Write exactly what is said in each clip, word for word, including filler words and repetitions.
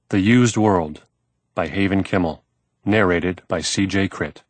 The Used World by Haven Kimmel. Narrated by C J Critt.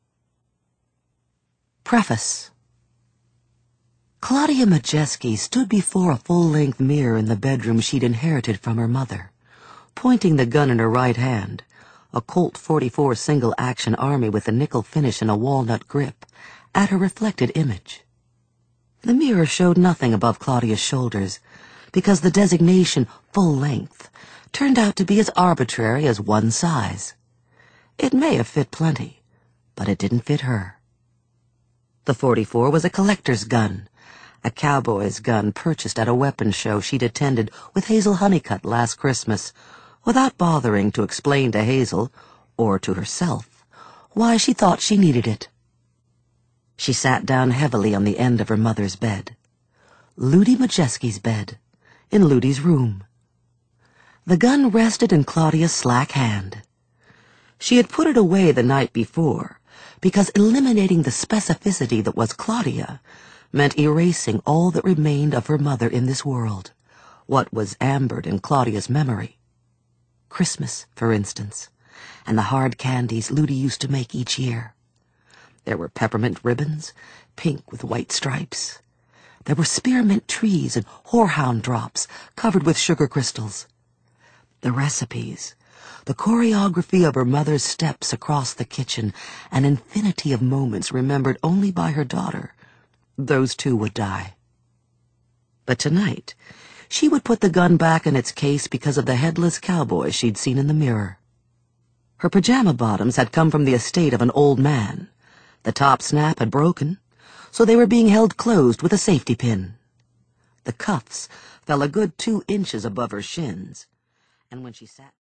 Preface. Claudia Majeski stood before a full-length mirror in the bedroom she'd inherited from her mother, pointing the gun in her right hand, a Colt forty-four single-action Army with a nickel finish and a walnut grip, at her reflected image. The mirror showed nothing above Claudia's shoulders, because the designation full-length turned out to be as arbitrary as one size. It may have fit plenty, but it didn't fit her. The forty-four was a collector's gun, a cowboy's gun purchased at a weapons show she'd attended with Hazel Honeycutt last Christmas, without bothering to explain to Hazel, or to herself, why she thought she needed it. She sat down heavily on the end of her mother's bed. Ludi Majeski's bed, in Ludi's room. The gun rested in Claudia's slack hand. She had put it away the night before, because eliminating the specificity that was Claudia meant erasing all that remained of her mother in this world, what was ambered in Claudia's memory. Christmas, for instance, and the hard candies Ludi used to make each year. There were peppermint ribbons, pink with white stripes. There were spearmint trees and horehound drops covered with sugar crystals. The recipes, the choreography of her mother's steps across the kitchen, an infinity of moments remembered only by her daughter. Those two would die. But tonight, she would put the gun back in its case because of the headless cowboy she'd seen in the mirror. Her pajama bottoms had come from the estate of an old man. The top snap had broken, so they were being held closed with a safety pin. The cuffs fell a good two inches above her shins, and when she sat